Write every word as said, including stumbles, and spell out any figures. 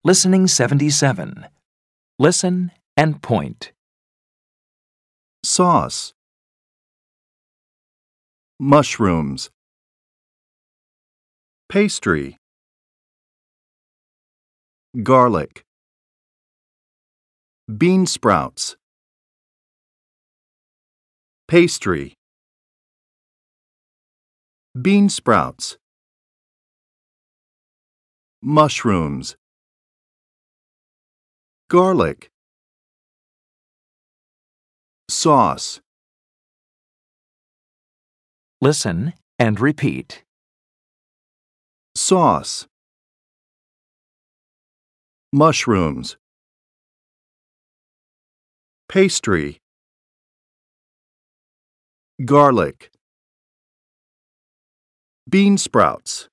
Listening seventy-seven. Listen and point. Sauce. Mushrooms. Pastry. Garlic. Bean sprouts. Pastry. Bean sprouts. Mushrooms. Garlic. Sauce. Listen and repeat. Sauce. Mushrooms. Pastry. Garlic. Bean sprouts.